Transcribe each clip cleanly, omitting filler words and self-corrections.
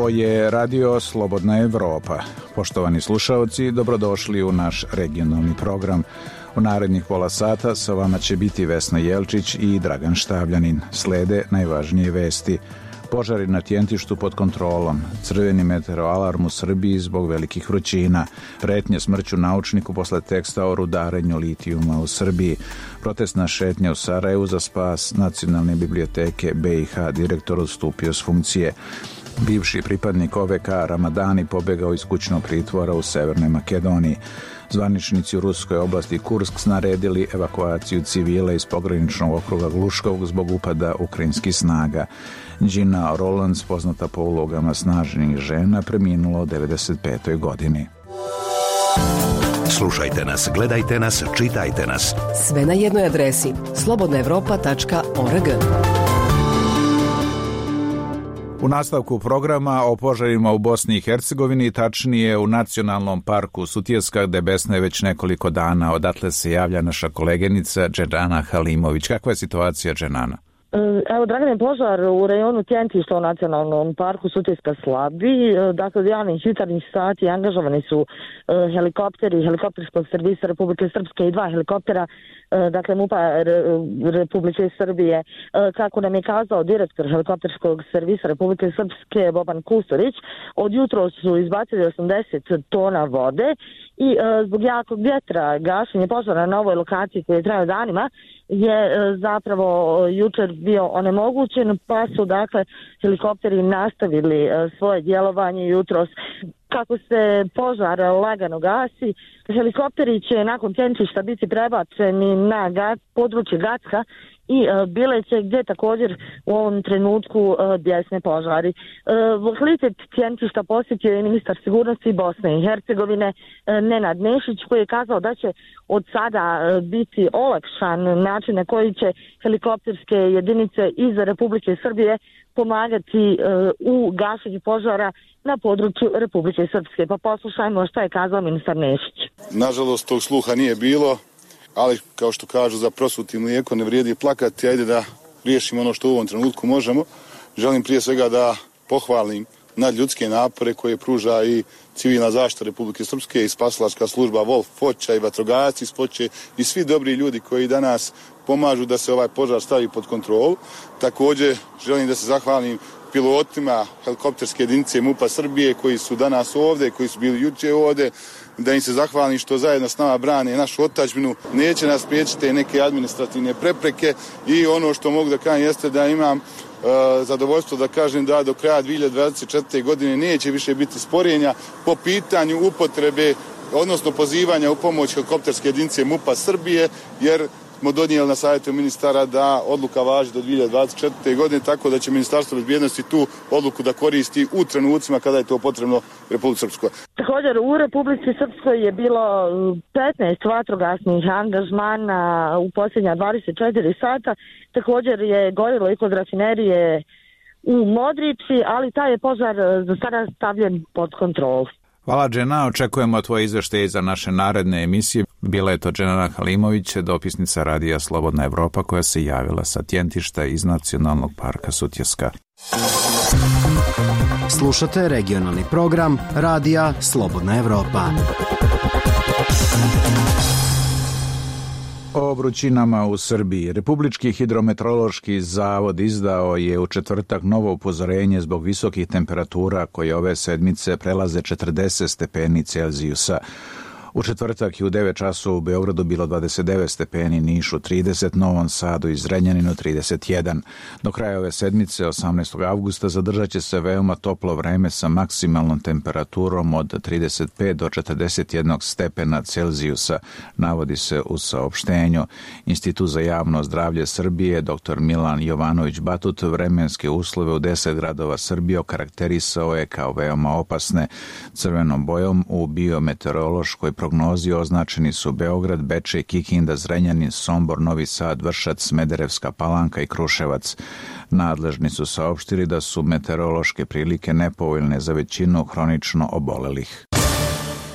Ovo je Radio Slobodna Evropa. Poštovani slušaoci, dobrodošli u naš regionalni program. U narednih pola sata sa vama će biti Vesna Jelčić i Dragan Štavljanin. Slede najvažnije vesti. Požari na Tjentištu pod kontrolom, crveni meteoalarm u Srbiji zbog velikih vrućina, pretnje smrću naučniku posle teksta o rudarenju litijuma u Srbiji, protestna šetnja u Sarajevu za spas Nacionalne biblioteke BiH, direktor odstupio s funkcije. Bivši pripadnik OVK Ramadani pobegao iz kućnog pritvora u Severnoj Makedoniji. Zvaničnici u ruskoj oblasti Kursk naredili evakuaciju civila iz pograničnog okruga Gluškog zbog upada ukrajinskih snaga. Gina Rolands, poznata po ulogama snažnih žena, preminula u 95. godini. Slušajte nas, gledajte nas, čitajte nas. Sve na jednoj adresi slobodnaevropa.org. U nastavku programa o požarima u Bosni i Hercegovini, tačnije u Nacionalnom parku Sutjeska, gde besne već nekoliko dana. Odatle se javlja naša koleginica Dženana Halimović. Kakva je situacija, Dženana? Evo, Dragane, požar u rejonu Tjentišta u Nacionalnom parku Sutjeska slabi. Dakle, od javnih jutarnjih sati angažovani su helikopteri helikopterskog servisa Republike Srpske i 2 helikoptera, dakle MUP-a Republike Srbije. Kako nam je kazao direktor helikopterskog servisa Republike Srpske Boban Kusturić, od jutro su izbacili 80 tona vode i zbog jakog vjetra gašenje požara na ovoj lokaciji koji je trajao danima je zapravo jučer bio onemogućen, pa su dakle helikopteri nastavili svoje djelovanje jutros. Kako se požar lagano gasi, helikopteri će nakon Tjentišta biti prebačeni na područje Gacka i Bileće, gdje također u ovom trenutku bjesne požari. Lokalitet Tjentišta posjetio je ministar sigurnosti Bosne i Hercegovine Nenad Nešić, koji je kazao da će od sada biti olakšan način na koji će helikopterske jedinice iz Republike Srbije pomagati u gašenju požara na području Republike Srpske. Pa poslušajmo što je kazao ministar Nešić. Nažalost, tog sluha nije bilo, ali kao što kažu, za prosuti mlijeko ne vrijedi plakati. Ajde da riješimo ono što u ovom trenutku možemo. Želim prije svega da pohvalim nadljudske napore koje pruža i civilna zaštita Republike Srpske i spasilačka služba Wolf Foča i vatrogasci iz Foče i svi dobri ljudi koji danas pomažu da se ovaj požar stavi pod kontrolu. Također želim da se zahvalim pilotima helikopterske jedinice MUP-a Srbije koji su danas ovdje, koji su bili jučer ovdje, da im se zahvalim što zajedno s nama brane našu otadžbinu. Neće nas spriječiti neke administrativne prepreke i ono što mogu da kažem jeste da imam zadovoljstvo da kažem da do kraja 2024. godine neće više biti sporenja po pitanju upotrebe, odnosno pozivanja u pomoć helikopterske jedinice MUP-a Srbije, jer smo donijeli na savjetu ministara da odluka važi do 2024. godine, tako da će Ministarstvo bezbjednosti tu odluku da koristi u trenucima kada je to potrebno Republici Srpskoj. Također u Republici Srpskoj je bilo 15 vatrogasnih angažmana u posljednja 24 sata. Također je gorilo i kod rafinerije u Modrici, ali taj je požar za sada stavljen pod kontrolu. Hvala, Džena. Očekujemo tvoje izveštaje za naše naredne emisije. Bila je to Dženana Halimović, dopisnica Radija Slobodna Evropa, koja se javila sa Tjentišta iz Nacionalnog parka Sutjeska. Slušate regionalni program Radija Slobodna Evropa. O vrućinama u Srbiji. Republički hidrometeorološki zavod izdao je u četvrtak novo upozorenje zbog visokih temperatura koje ove sedmice prelaze 40 stepeni Celzijusa. U četvrtak je u 9 časova u Beogradu bilo 29 stepeni, Nišu 30, Novom Sadu i Zrenjaninu 31. Do kraja ove sedmice, 18. avgusta, zadržat će se veoma toplo vreme sa maksimalnom temperaturom od 35 do 41 stepena Celzijusa, navodi se u saopštenju. Institut za javno zdravlje Srbije, dr. Milan Jovanović Batut, vremenske uslove u 10 gradova Srbije okarakterisao je kao veoma opasne. Crvenom bojom u biometeorološkoj prognozi označeni su Beograd, Bečej, Kikinda, Zrenjanin, Sombor, Novi Sad, Vršac, Smederevska Palanka i Kruševac. Nadležni su saopštili da su meteorološke prilike nepovoljne za većinu hronično obolelih.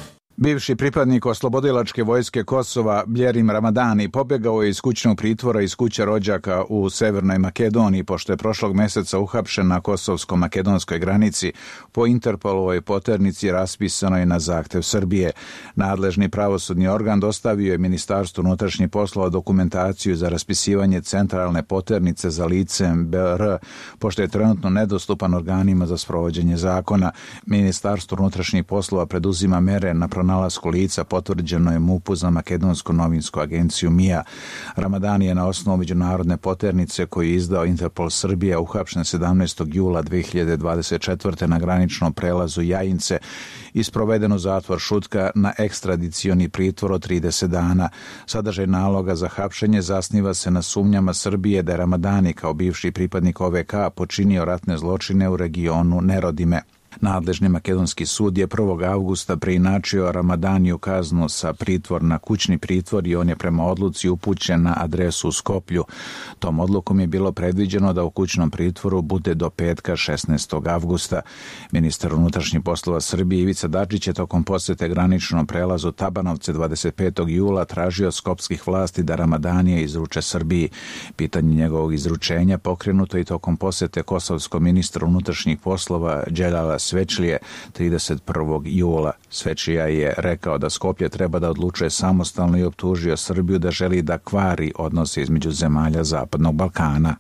Bivši pripadnik oslobodilačke vojske Kosova Bjerim Ramadani pobjegao je iz kućnog pritvora iz kuće rođaka u Severnoj Makedoniji, pošto je prošlog mjeseca uhapšen na kosovsko-makedonskoj granici po Interpolovoj poternici raspisanoj na zahtev Srbije. Nadležni pravosudni organ dostavio je Ministarstvu unutrašnjih poslova dokumentaciju za raspisivanje centralne poternice za licem BR, pošto je trenutno nedostupan organima za sprovođenje zakona. Ministarstvo unutrašnjih poslova preduzima mere na pronalasku lica, potvrđeno je MUP-u za makedonsku novinsku agenciju MIA. Ramadani je na osnovu međunarodne poternice koju je izdao Interpol Srbija uhapšen 17. jula 2024. na graničnom prelazu Jajince i sproveden u zatvor Šutka na ekstradicioni pritvor od 30 dana. Sadržaj naloga za hapšenje zasniva se na sumnjama Srbije da je Ramadani kao bivši pripadnik OVK počinio ratne zločine u regionu Nerodime. Nadležni makedonski sud je 1. avgusta preinačio Ramadaniju kaznu sa pritvor na kućni pritvor i on je prema odluci upućen na adresu u Skoplju. Tom odlukom je bilo predviđeno da u kućnom pritvoru bude do petka 16. avgusta. Ministar unutrašnjih poslova Srbije Ivica Dačić je tokom posjete graničnom prelazu Tabanovce 25. jula tražio skopskih vlasti da Ramadanija izruče Srbiji. Pitanje njegovog izručenja pokrenuto i tokom posjete kosovskom ministru unutrašnjih poslova Đelala Svečlije 31. jula. Svečlija je rekao da Skoplje treba da odlučuje samostalno i optužio Srbiju da želi da kvari odnose između zemalja Zapadnog Balkana.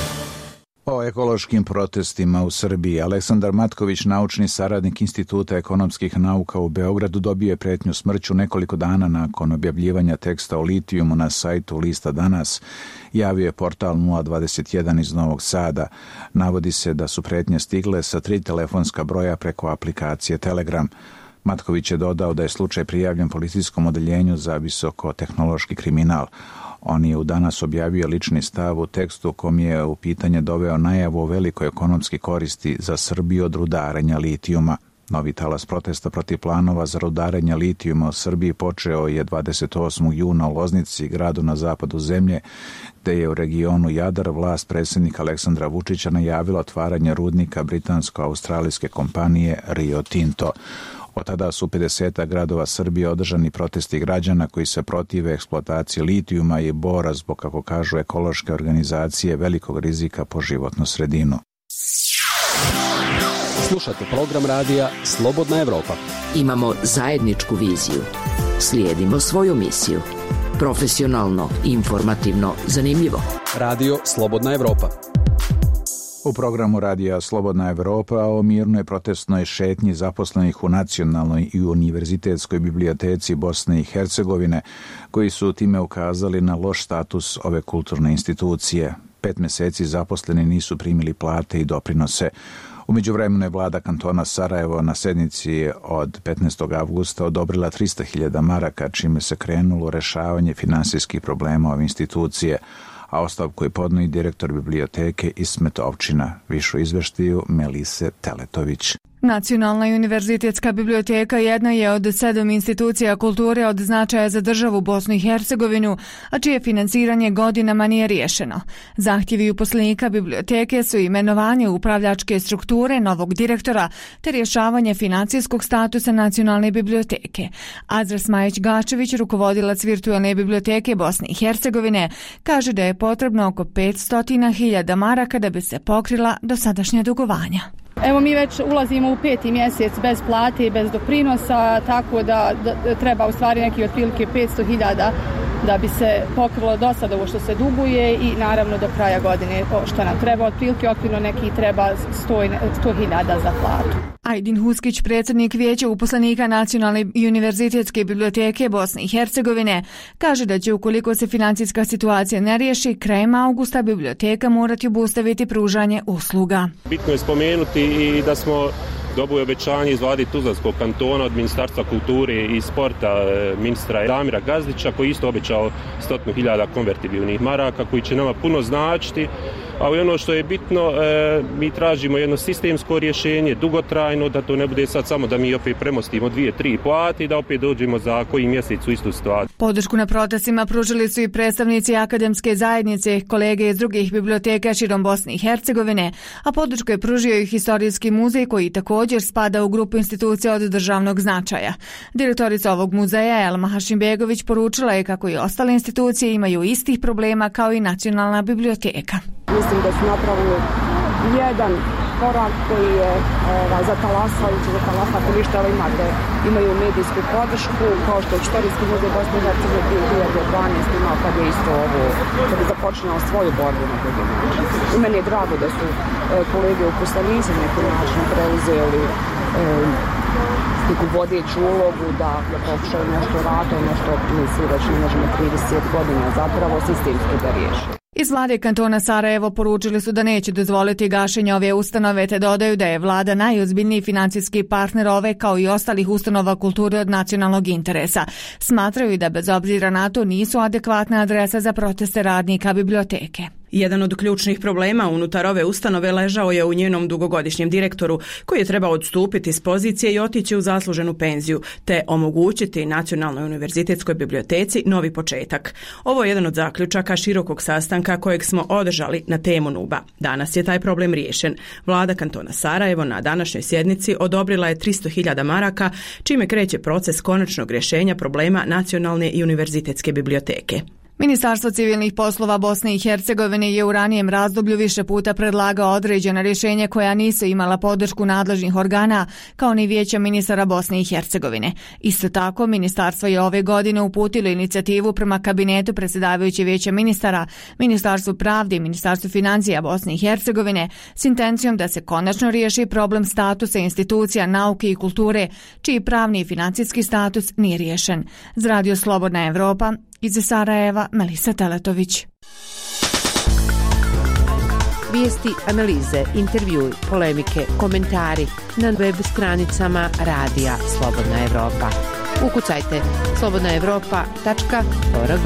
O ekološkim protestima u Srbiji. Aleksandar Matković, naučni saradnik Instituta ekonomskih nauka u Beogradu, dobio je pretnju smrću nekoliko dana nakon objavljivanja teksta o litijumu na sajtu Lista Danas, javio je portal 021 iz Novog Sada. Navodi se da su pretnje stigle sa 3 telefonska broja preko aplikacije Telegram. Matković je dodao da je slučaj prijavljen policijskom odeljenju za visokotehnološki kriminal. On je u Danas objavio lični stav u tekstu kom je u pitanje doveo najavu o velikoj ekonomski koristi za Srbiju od rudarenja litijuma. Novi talas protesta protiv planova za rudarenje litijuma u Srbiji počeo je 28. juna u Loznici, gradu na zapadu zemlje, gde je u regionu Jadar vlast predsjednika Aleksandra Vučića najavila otvaranje rudnika britansko-australijske kompanije Rio Tinto. Od tada su 50 gradova Srbije održani protesti građana koji se protive eksploataciji litijuma i bora zbog, kako kažu ekološke organizacije, velikog rizika po životnu sredinu. Slušate program radija Slobodna Evropa. Imamo zajedničku viziju. Slijedimo svoju misiju. Profesionalno, informativno, zanimljivo. Radio Slobodna Evropa. U programu Radija Slobodna Evropa o mirnoj protestnoj šetnji zaposlenih u Nacionalnoj i univerzitetskoj biblioteci Bosne i Hercegovine, koji su time ukazali na loš status ove kulturne institucije. 5 mjeseci zaposleni nisu primili plate i doprinose. U međuvremenu je vlada kantona Sarajevo na sednici od 15. avgusta odobrila 300.000 maraka, čime se krenulo rešavanje finansijskih problema ove institucije, a ostavku je podnio i direktor biblioteke Ismet Ovčina. Višu izveštaju Melise Teletović. Nacionalna i univerzitetska biblioteka jedna je od 7 institucija kulture od značaja za državu Bosnu i Hercegovinu, a čije finansiranje godinama nije riješeno. Zahtjevi uposlenika biblioteke su imenovanje upravljačke strukture novog direktora te rješavanje financijskog statusa Nacionalne biblioteke. Azra Smajić-Gačević, rukovodilac virtualne biblioteke Bosne i Hercegovine, kaže da je potrebno oko 500.000 maraka da bi se pokrila dosadašnja dugovanja. Evo mi već ulazimo u 5. mjesec bez plate i bez doprinosa, tako da treba u stvari neki otprilike 500.000 da bi se pokrilo do sada ovo što se duguje i naravno do kraja godine što nam treba. Otprilike okvirno neki treba 100.000 za platu. Ajdin Huskić, predsjednik vijeća uposlenika Nacionalne i univerzitetske biblioteke Bosne i Hercegovine, kaže da će, ukoliko se financijska situacija ne riješi, krajem augusta biblioteka morati obustaviti pružanje usluga. Bitno je spomenuti i da smo dobili obećanje iz vlade Tuzlanskog kantona od Ministarstva kulture i sporta ministra Damira Gazdića, koji isto obećao 100.000 konvertibilnih maraka koji će nama puno značiti ali ono što je bitno, mi tražimo jedno sistemsko rješenje, dugotrajno, da to ne bude sad samo da mi opet premostimo 2-3 plati i da opet dođemo za koji mjesec u istu situaciju. Podršku na protestima pružili su i predstavnici akademske zajednice, kolege iz drugih biblioteka širom Bosne i Hercegovine, a podršku je pružio i Historijski muzej koji također spada u grupu institucija od državnog značaja. Direktorica ovog muzeja Elma Hašimbegović poručila je kako i ostale institucije imaju istih problema kao i Nacionalna biblioteka. Mislim da su napravili jedan korak koji je zatalasajući, ako ništa, ali imaju medijsku podršku, kao što je Historijski muzej Bosne i Hercegovine 2012 imao kad je isto ovo, kad je započinjao svoju borbu na drugi način. I meni je drago da su kolege uposlenici na neki način preuzeli neku vodeću ulogu da pokušaju nešto raditi, ono što mi svi već ne možemo 30 godina zapravo sistemski da riješi. Iz vlade kantona Sarajevo poručili su da neće dozvoliti gašenje ove ustanove, te dodaju da je vlada najozbiljniji financijski partner ove kao i ostalih ustanova kulture od nacionalnog interesa. Smatraju da bez obzira na to nisu adekvatna adresa za proteste radnika biblioteke. Jedan od ključnih problema unutar ove ustanove ležao je u njenom dugogodišnjem direktoru, koji je trebao odstupiti s pozicije i otići u zasluženu penziju, te omogućiti Nacionalnoj univerzitetskoj biblioteci novi početak. Ovo je jedan od zaključaka širokog sastanka kojeg smo održali na temu NUB-a. Danas je taj problem riješen. Vlada kantona Sarajevo na današnjoj sjednici odobrila je 300.000 maraka, čime kreće proces konačnog rješenja problema Nacionalne i univerzitetske biblioteke. Ministarstvo civilnih poslova Bosne i Hercegovine je u ranijem razdoblju više puta predlagao određena rješenja koja nisu imala podršku nadležnih organa, kao ni Vijeća ministara Bosne i Hercegovine. Isto tako, ministarstvo je ove godine uputilo inicijativu prema kabinetu predsjedavajuće Vijeća ministara, Ministarstvu pravde i Ministarstvu financija Bosne i Hercegovine s intencijom da se konačno riješi problem statusa institucija nauke i kulture, čiji pravni i financijski status nije riješen. Za Radio Slobodna Evropa, iz Sarajeva, Melisa Teletović. Vijesti, analize, intervjui, polemike, komentari na web stranicama Radija Slobodna Evropa. Ukucajte slobodnaevropa.org.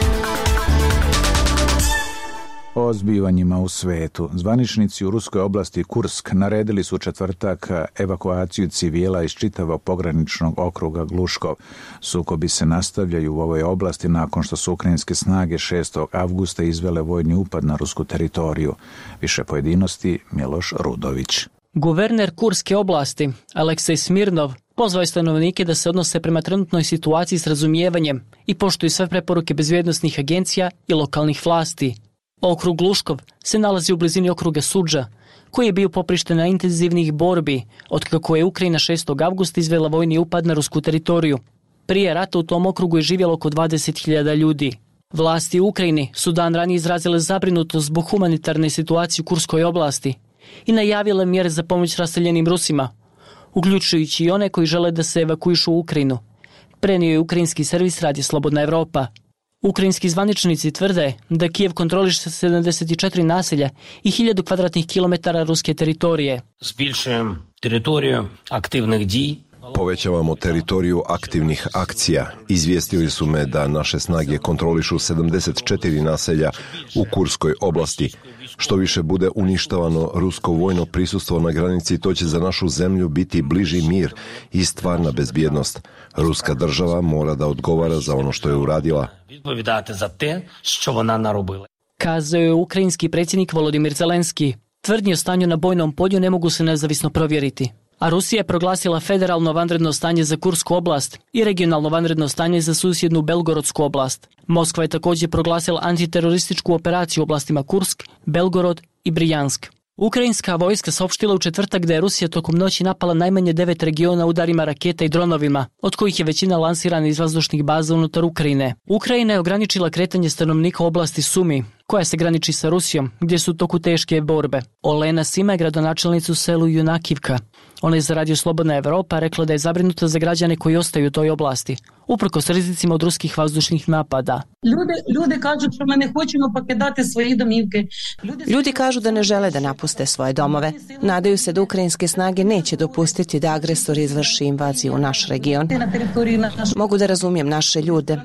O zbivanjima u svetu. Zvaničnici u ruskoj oblasti Kursk naredili su četvrtak evakuaciju civila iz čitavog pograničnog okruga Gluškov. Sukobi se nastavljaju u ovoj oblasti nakon što su ukrajinske snage 6. avgusta izvele vojni upad na rusku teritoriju. Više pojedinosti Miloš Rudović. Guverner Kurske oblasti Aleksej Smirnov pozvao je stanovnike da se odnose prema trenutnoj situaciji s razumijevanjem i poštuju sve preporuke bezbjednosnih agencija i lokalnih vlasti. Okrug Gluškov se nalazi u blizini okruga Sudža, koji je bio poprišten intenzivnih borbi otkako je Ukrajina 6. avgusta izvela vojni upad na rusku teritoriju. Prije rata u tom okrugu je živjelo oko 20.000 ljudi. Vlasti u Ukrajini su dan ranije izrazile zabrinutost zbog humanitarne situacije u Kurskoj oblasti i najavile mjere za pomoć raseljenim Rusima, uključujući i one koji žele da se evakuišu u Ukrajinu. Prenio je ukrajinski servis Radio Slobodna Evropa. Ukrajinski zvaničnici tvrde da Kijev kontroliše 74 naselja i 1000 kvadratnih kilometara ruske teritorije. Збільшуємо територію активних дій. Povećavamo teritoriju aktivnih akcija. Izvijestili su me da naše snage kontrolišu 74 naselja u Kurskoj oblasti. Što više bude uništavano rusko vojno prisustvo na granici, to će za našu zemlju biti bliži mir i stvarna bezbjednost. Ruska država mora da odgovara za ono što je uradila. Відповідати за те, що вона наробила. Kazao je ukrajinski predsjednik Volodimir Zelenski. Tvrdnje o stanju na bojnom polju ne mogu se nezavisno provjeriti. A Rusija je proglasila federalno vanredno stanje za Kursku oblast i regionalno vanredno stanje za susjednu Belgorodsku oblast. Moskva je također proglasila antiterorističku operaciju u oblastima Kursk, Belgorod i Brijansk. Ukrajinska vojska saopštila u četvrtak da je Rusija tokom noći napala najmanje 9 regiona udarima raketa i dronovima, od kojih je većina lansirana iz vazdušnih baza unutar Ukrajine. Ukrajina je ograničila kretanje stanovnika u oblasti Sumi, koja se graniči sa Rusijom, gdje su u toku teške borbe. Olena Sima je gradonačelnica u selu Junakivka. Ona je za Radio Slobodna Evropa rekla da je zabrinuta za građane koji ostaju u toj oblasti, uprkos rizicima od ruskih vazdušnih napada. Ljudi kažu što mi ne hoćemo pakidati svoje domivke. Ljudi kažu da ne žele da napuste svoje domove. Nadaju se da ukrajinske snage neće dopustiti da agresor izvrši invaziju u naš region. Mogu da razumijem naše ljude.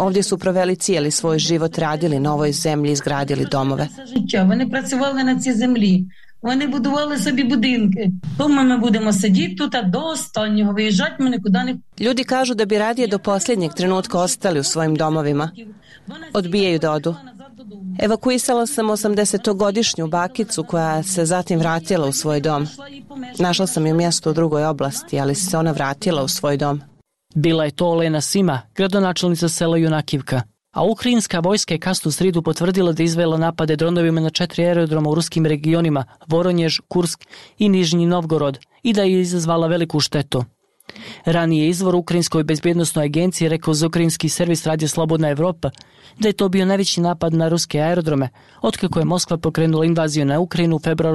Ovdje su proveli cijeli svoj život, radili na ovoj zemlji, izgradili domove. Вони працювали на цій землі. Вони будували собі будинки. Тому ми будемо сидіти тут, а до останнього виїжджати ми нікуди не... Ljudi kažu da bi radije do posljednjeg trenutka ostali u svojim domovima. Odbijaju da odu. Evakuisala sam 80-godišnju bakicu koja se zatim vratila u svoj dom. Našla sam je mjesto u drugoj oblasti, ali se ona vratila u svoj dom. Bila je to Olena Sima, gradonačelnica sela Junakivka. A ukrajinska vojska je kasnu sridu potvrdila da izvela napade dronovima na 4 aerodroma u ruskim regionima Voronjež, Kursk i Nižnji Novgorod i da je izazvala veliku štetu. Ranije izvor Ukrajinskoj bezbjednostnoj agenciji rekao za ukrajinski servis Radio Slobodna Evropa da je to bio najveći napad na ruske aerodrome otkako je Moskva pokrenula invaziju na Ukrajinu u februaru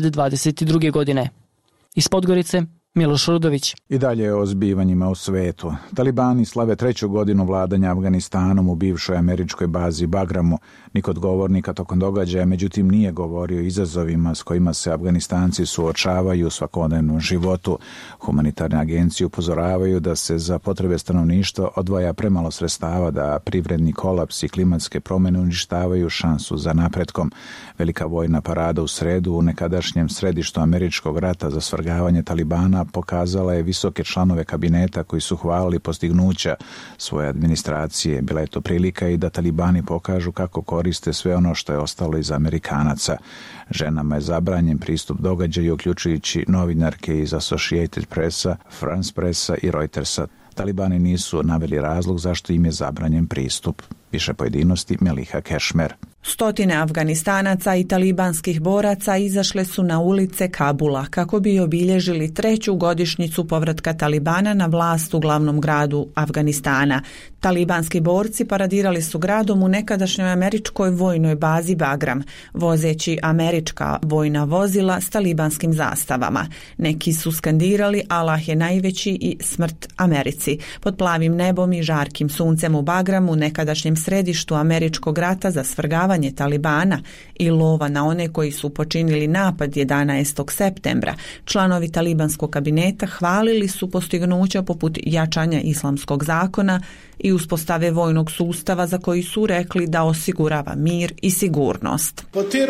2022. godine. Iz Podgorice, Miloš Rudović. I dalje o zbivanjima u svetu. Talibani slave 3. godinu vladanja Afganistanom u bivšoj američkoj bazi Bagramu. Niko od govornika tokom događaja, međutim, nije govorio o izazovima s kojima se Afganistanci suočavaju u svakodnevnom životu. Humanitarne agencije upozoravaju da se za potrebe stanovništva odvaja premalo sredstava, da privredni kolaps i klimatske promjene uništavaju šansu za napretkom. Velika vojna parada u sredu u nekadašnjem središtu američkog rata za svrgavanje Talibana pokazala je visoke članove kabineta koji su hvalili postignuća svoje administracije. Bila je to prilika i da Talibani pokažu kako koriste sve ono što je ostalo iz Amerikanaca. Ženama je zabranjen pristup događaju, uključujući novinarke iz Associated Pressa, France Pressa i Reutersa. Talibani nisu naveli razlog zašto im je zabranjen pristup. Više pojedinosti Meliha Kešmer. Stotine Afganistanaca i talibanskih boraca izašle su na ulice Kabula kako bi obilježili 3. godišnjicu povratka Talibana na vlast u glavnom gradu Afganistana. Talibanski borci paradirali su gradom u nekadašnjoj američkoj vojnoj bazi Bagram, vozeći američka vojna vozila s talibanskim zastavama. Neki su skandirali Allah je najveći i smrt Americi. Pod plavim nebom i žarkim suncem u Bagramu, nekadašnjem središtu američkog rata za svrgavanje Talibana i lova na one koji su počinili napad 11. septembra, članovi talibanskog kabineta hvalili su postignuća poput jačanja islamskog zakona i uspostave vojnog sustava za koji su rekli da osigurava mir i sigurnost.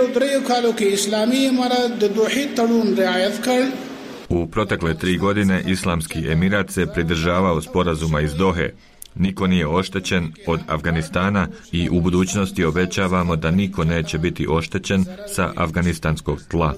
U protekle 3 godine Islamski Emirat se pridržavao sporazuma iz Dohe. Niko nije oštećen od Afganistana i u budućnosti obećavamo da niko neće biti oštećen sa afganistanskog tla.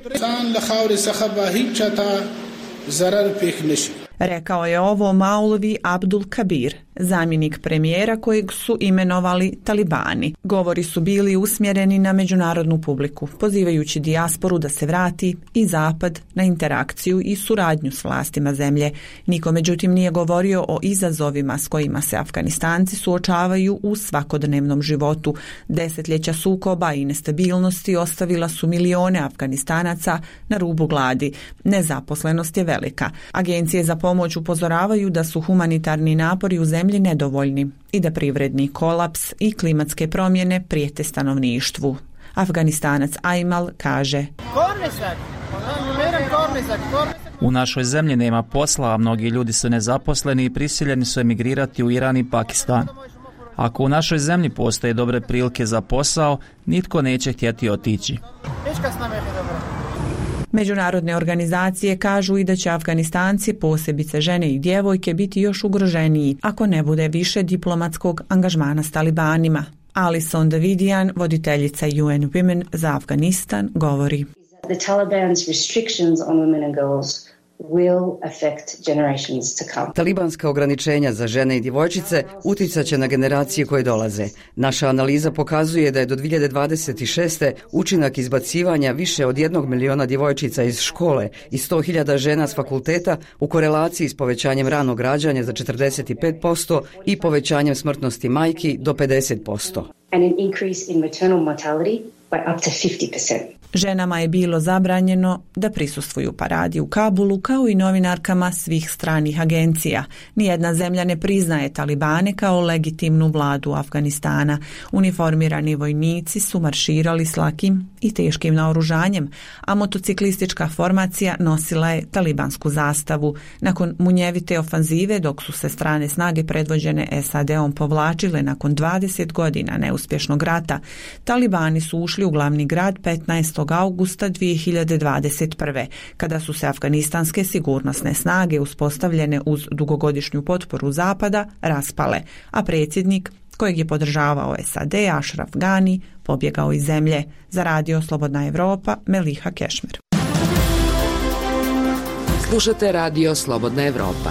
Rekao je ovo Maulvi Abdul Kabir, zamjenik premijera kojeg su imenovali Talibani. Govori su bili usmjereni na međunarodnu publiku, pozivajući dijasporu da se vrati i Zapad na interakciju i suradnju s vlastima zemlje. Niko međutim nije govorio o izazovima s kojima se Afganistanci suočavaju u svakodnevnom životu. Desetljeća sukoba i nestabilnosti ostavila su milione Afganistanaca na rubu gladi. Nezaposlenost je velika. Agencije za pomoć upozoravaju da su humanitarni napori u zemlji nedovoljni i da privredni kolaps i klimatske promjene prijete stanovništvu. Afganistanac Ajmal kaže: U našoj zemlji nema posla, a mnogi ljudi su nezaposleni i prisiljeni su emigrirati u Iran i Pakistan. Ako u našoj zemlji postoje dobre prilike za posao, nitko neće htjeti otići. Međunarodne organizacije kažu i da će Afganistanci, posebice žene i djevojke, biti još ugroženiji ako ne bude više diplomatskog angažmana s Talibanima. Alison Davidian, voditeljica UN Women za Afganistan, govori: The Taliban's restrictions on women and girls will affect generations to come. Talibanska ograničenja za žene i djevojčice utjecat će na generacije koje dolaze. Naša analiza pokazuje da je do 2026. učinak izbacivanja više od 1 miliona djevojčica iz škole i 100.000 žena s fakulteta u korelaciji s povećanjem ranog rađanja za 45% i povećanjem smrtnosti majki do 50%. And an increase in maternal mortality by up to 50%. Ženama je bilo zabranjeno da prisustvuju paradi u Kabulu, kao i novinarkama svih stranih agencija. Nijedna zemlja ne priznaje talibane kao legitimnu vladu Afganistana. Uniformirani vojnici su marširali s lakim i teškim naoružanjem, a motociklistička formacija nosila je talibansku zastavu. Nakon munjevite ofanzive, dok su se strane snage predvođene SAD-om povlačile nakon 20 godina neuspješnog rata, talibani su ušli u glavni grad 15. augusta 2021. kada su se afganistanske sigurnosne snage uspostavljene uz dugogodišnju potporu Zapada raspale, a predsjednik kojeg je podržavao SAD, Ashraf Ghani, pobjegao iz zemlje. Za Radio Slobodna Evropa, Meliha Kešmer. Slušate Radio Slobodna Evropa.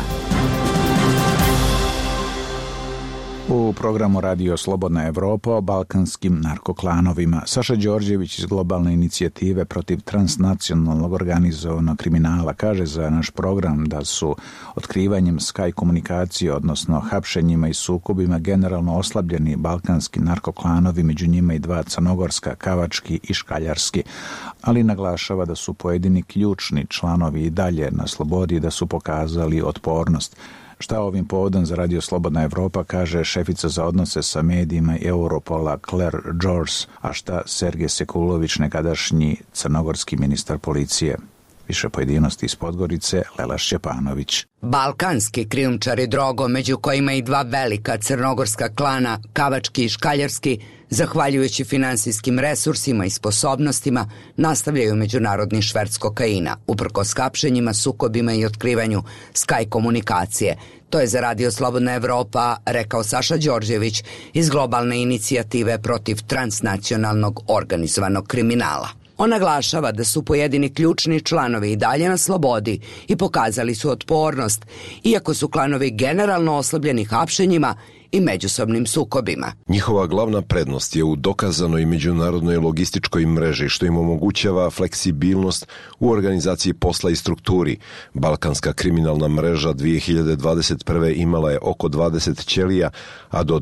U programu Radio Slobodna Evropa o balkanskim narkoklanovima. Saša Đorđević iz globalne inicijative protiv transnacionalnog organizovanog kriminala kaže za naš program da su otkrivanjem Sky komunikacije, odnosno hapšenjima i sukobima, generalno oslabljeni balkanski narkoklanovi, među njima i dva crnogorska, Kavački i Škaljarski, ali naglašava da su pojedini ključni članovi i dalje na slobodi, da su pokazali otpornost. Šta ovim povodom za Radio Slobodna Evropa kaže šefica za odnose sa medijima Europola Claire George, a šta Sergej Sekulović, nekadašnji crnogorski ministar policije. Više pojedinosti iz Podgorice, Lela Šćepanović. Balkanski krijumčari drogom, među kojima i dva velika crnogorska klana, Kavački i Škaljarski, zahvaljujući finansijskim resursima i sposobnostima, nastavljaju međunarodni šverc kokaina, uprkos hapšenjima, sukobima i otkrivanju Sky komunikacije. To je za Radio Slobodna Evropa rekao Saša Đorđević iz globalne inicijative protiv transnacionalnog organizovanog kriminala. On naglašava da su pojedini ključni članovi i dalje na slobodi i pokazali su otpornost, iako su klanovi generalno oslabljeni hapšenjima i međusobnim sukobima. Njihova glavna prednost je u dokazanoj međunarodnoj logističkoj mreži, što im omogućava fleksibilnost u organizaciji posla i strukturi. Balkanska kriminalna mreža 2021. imala je oko 20 ćelija, a do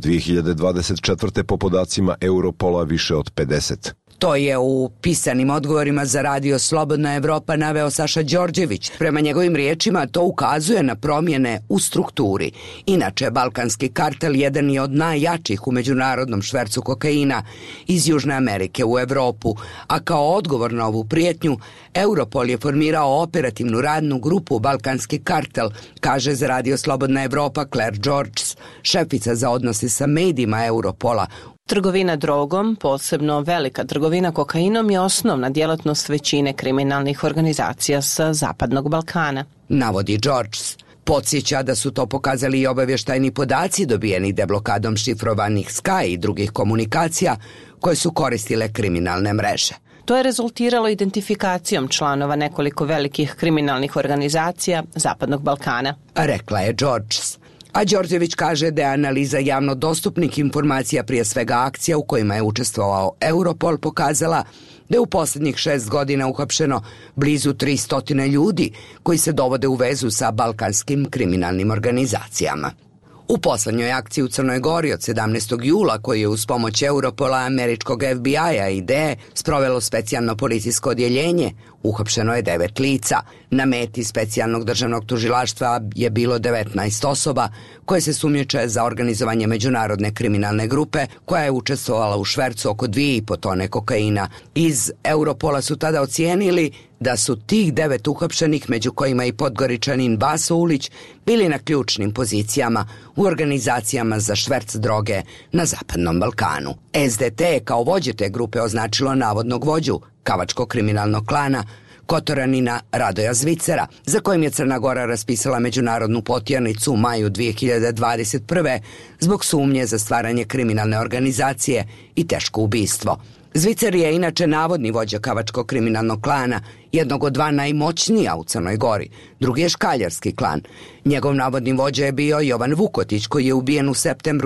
2024. po podacima Europola više od 50. To je u pisanim odgovorima za Radio Slobodna Evropa naveo Saša Đorđević. Prema njegovim riječima to ukazuje na promjene u strukturi. Inače, balkanski kartel jedan je od najjačih u međunarodnom švercu kokaina iz Južne Amerike u Evropu, a kao odgovor na ovu prijetnju, Europol je formirao operativnu radnu grupu Balkanski kartel, kaže za Radio Slobodna Evropa Claire George, šefica za odnose sa medijima Europola. Trgovina drogom, posebno velika trgovina kokainom, je osnovna djelatnost većine kriminalnih organizacija sa Zapadnog Balkana, navodi George. Podsjeća da su to pokazali i obavještajni podaci dobijeni deblokadom šifrovanih Sky i drugih komunikacija koje su koristile kriminalne mreže. To je rezultiralo identifikacijom članova nekoliko velikih kriminalnih organizacija Zapadnog Balkana, rekla je George. A Đorđević kaže da je analiza javno dostupnih informacija, prije svega akcija u kojima je učestvovao Europol, pokazala da je u posljednjih 6 godina uhapšeno blizu 300 ljudi koji se dovode u vezu sa balkanskim kriminalnim organizacijama. U poslednjoj akciji u Crnoj Gori od 17. jula, koji je uz pomoć Europola, američkog FBI-a i DE sprovelo specijalno policijsko odjeljenje, uhapšeno je 9 lica. Na meti specijalnog državnog tužilaštva je bilo 19 osoba koje se sumnjiče za organizovanje međunarodne kriminalne grupe koja je učestvovala u švercu oko 2,5 tone kokaina. Iz Europola su tada ocijenili da su tih 9 uhapšenih, među kojima i Podgoričanin Baso Ulić, bili na ključnim pozicijama u organizacijama za šverc droge na Zapadnom Balkanu. SDT je kao vođe te grupe označilo navodnog vođu Kavačkog kriminalnog klana Kotoranina Radoja Zvicera, za kojim je Crna Gora raspisala međunarodnu potjernicu u maju 2021. zbog sumnje za stvaranje kriminalne organizacije i teško ubistvo. Zvicer je inače navodni vođa Kavačkog kriminalnog klana, jednog od dva najmoćnija u Crnoj Gori. Drugi je Škaljarski klan. Njegov navodni vođa je bio Jovan Vukotić, koji je ubijen u septembru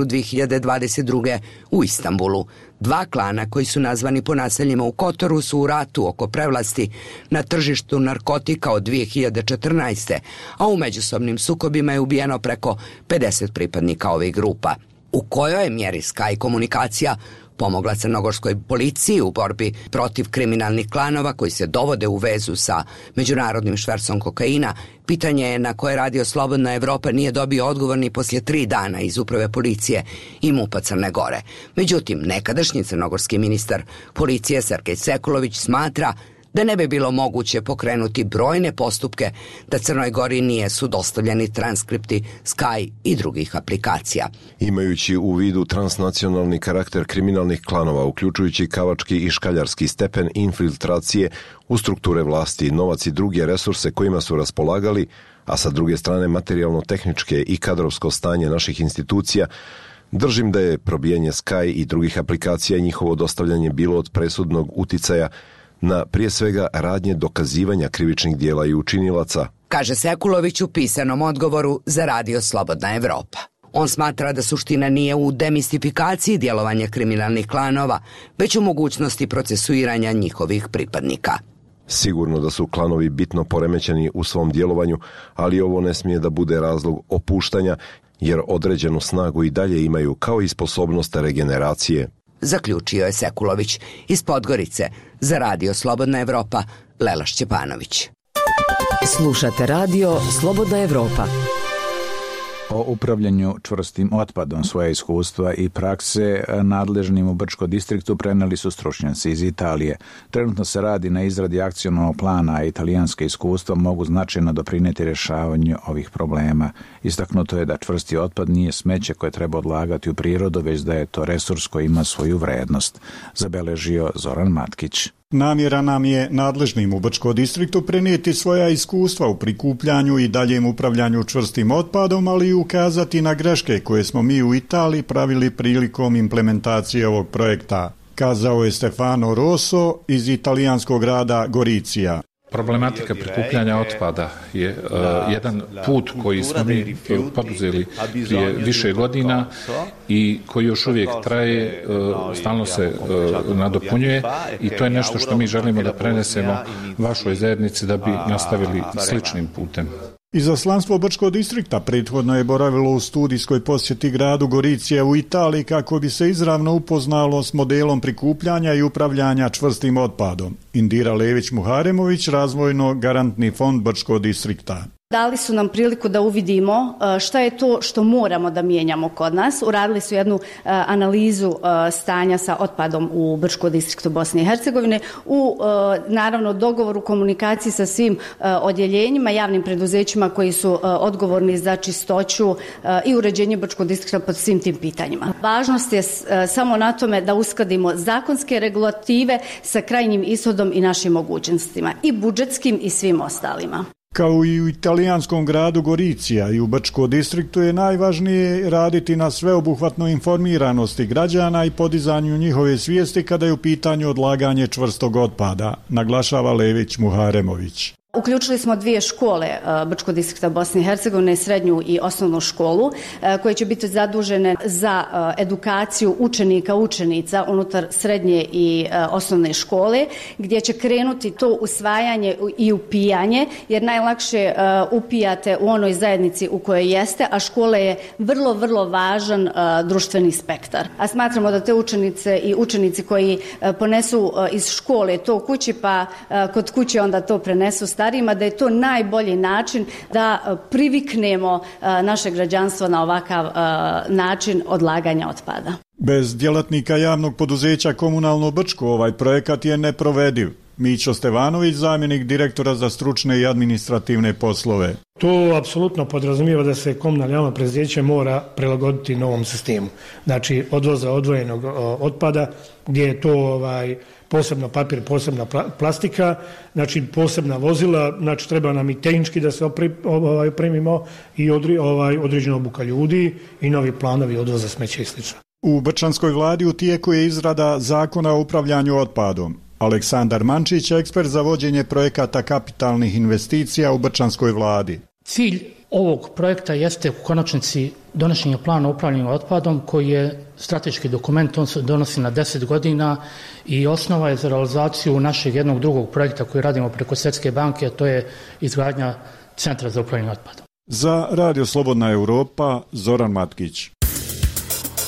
2022. u Istanbulu. Dva klana koji su nazvani po naseljima u Kotoru su u ratu oko prevlasti na tržištu narkotika od 2014. a u međusobnim sukobima je ubijeno preko 50 pripadnika ovih grupa. U kojoj je mjeri Sky komunikacija pomogla crnogorskoj policiji u borbi protiv kriminalnih klanova koji se dovode u vezu sa međunarodnim švercom kokaina, pitanje je na koje Radio Slobodna Evropa nije dobio odgovor ni poslije 3 dana iz uprave policije i MUP-a Crne Gore. Međutim, nekadašnji crnogorski ministar policije Sergej Sekulović smatra da ne bi bilo moguće pokrenuti brojne postupke da Crnoj Gori nisu dostavljeni transkripti Sky i drugih aplikacija. Imajući u vidu transnacionalni karakter kriminalnih klanova, uključujući kavački i škaljarski stepen infiltracije u strukture vlasti, novac i druge resurse kojima su raspolagali, a sa druge strane materijalno-tehničke i kadrovsko stanje naših institucija, držim da je probijanje Sky i drugih aplikacija i njihovo dostavljanje bilo od presudnog uticaja na prije svega radnje dokazivanja krivičnih dijela i učinilaca, kaže Sekulović u pisanom odgovoru za Radio Slobodna Evropa. On smatra da suština nije u demistifikaciji djelovanja kriminalnih klanova, već u mogućnosti procesuiranja njihovih pripadnika. Sigurno da su klanovi bitno poremećeni u svom djelovanju, ali ovo ne smije da bude razlog opuštanja, jer određenu snagu i dalje imaju kao i sposobnost regeneracije. Zaključio je Sekulović. Iz Podgorice za Radio Slobodna Evropa, Lela Šćepanović. Slušate Radio Slobodna Evropa. O upravljanju čvrstim otpadom svoje iskustva i prakse nadležnim u Brčko distriktu preneli su stručnjaci iz Italije. Trenutno se radi na izradi akcionog plana, a italijanske iskustva mogu značajno doprinijeti rješavanju ovih problema. Istaknuto je da čvrsti otpad nije smeće koje treba odlagati u prirodu, već da je to resurs koji ima svoju vrednost, zabeležio Zoran Matkić. Namjera nam je nadležnim u Brčko distriktu prenijeti svoja iskustva u prikupljanju i daljem upravljanju čvrstim otpadom, ali i ukazati na greške koje smo mi u Italiji pravili prilikom implementacije ovog projekta, kazao je Stefano Rosso iz italijanskog grada Goricija. Problematika prikupljanja otpada je jedan put koji smo mi poduzeli prije više godina i koji još uvijek traje, stalno se nadopunjuje i to je nešto što mi želimo da prenesemo vašoj zajednici da bi nastavili sličnim putem. Izaslanstvo Brčkog distrikta prethodno je boravilo u studijskoj posjeti gradu Goricija u Italiji kako bi se izravno upoznalo s modelom prikupljanja i upravljanja čvrstim otpadom. Indira Lević-Muharemović, razvojno garantni fond Brčkog distrikta. Dali su nam priliku da uvidimo šta je to što moramo da mijenjamo kod nas. Uradili su jednu analizu stanja sa otpadom u Brčkom distriktu Bosne i Hercegovine u naravno dogovoru, komunikaciji sa svim odjeljenjima, javnim preduzećima koji su odgovorni za čistoću i uređenje Brčkog distrikta pod svim tim pitanjima. Važnost je samo na tome da uskladimo zakonske regulative sa krajnjim ishodom i našim mogućnostima, i budžetskim i svim ostalima. Kao i u italijanskom gradu Goricija i u Brčkom distriktu je najvažnije raditi na sveobuhvatnoj informiranosti građana i podizanju njihove svijesti kada je u pitanju odlaganje čvrstog otpada, naglašava Lević-Muharemović. Uključili smo 2 škole Brčkog distrikta Bosne i Hercegovine, srednju i osnovnu školu, koje će biti zadužene za edukaciju učenika, učenica unutar srednje i osnovne škole, gdje će krenuti to usvajanje i upijanje, jer najlakše upijate u onoj zajednici u kojoj jeste, a škola je vrlo, vrlo važan društveni spektar. A smatramo da te učenice i učenici koji ponesu iz škole to kući, pa kod kuće onda to prenesu starijima, da je to najbolji način da priviknemo naše građanstvo na ovakav način odlaganja otpada. Bez djelatnika javnog poduzeća Komunalno Brčko ovaj projekat je neprovediv. Mićo Stevanović, zamjenik direktora za stručne i administrativne poslove. To apsolutno podrazumijeva da se komunalno javno preduzeće mora prilagoditi novom sistemu. Znači, odvoza odvojenog otpada, gdje je to posebno papir, posebna plastika, znači posebna vozila, znači treba nam i tehnički da se opremimo i određena obuka ljudi i novi planovi odvoza smeća i sl. U Brčanskoj vladi u tijeku je izrada zakona o upravljanju otpadom. Aleksandar Mančić, ekspert za vođenje projekata kapitalnih investicija u Brčanskoj vladi. Cilj ovog projekta jeste u konačnici donošenje plana upravljanja otpadom koji je strateški dokument, on se donosi na 10 godina i osnova je za realizaciju našeg jednog drugog projekta koji radimo preko Svjetske banke, a to je izgradnja centra za upravljanje otpadom. Za Radio Slobodna Evropa, Zoran Matkić.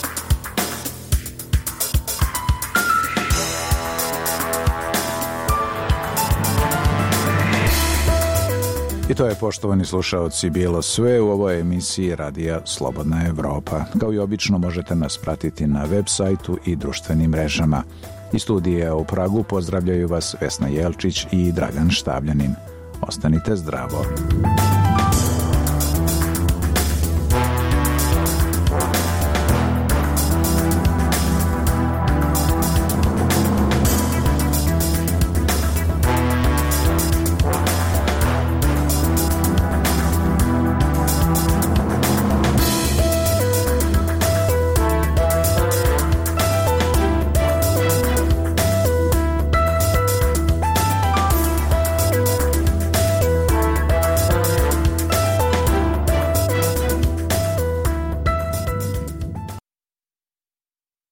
I to je, poštovani slušaoci, bilo sve u ovoj emisiji Radija Slobodna Evropa. Kao i obično možete nas pratiti na web sajtu i društvenim mrežama. Iz studija u Pragu pozdravljaju vas Vesna Jelčić i Dragan Štavljanin. Ostanite zdravo.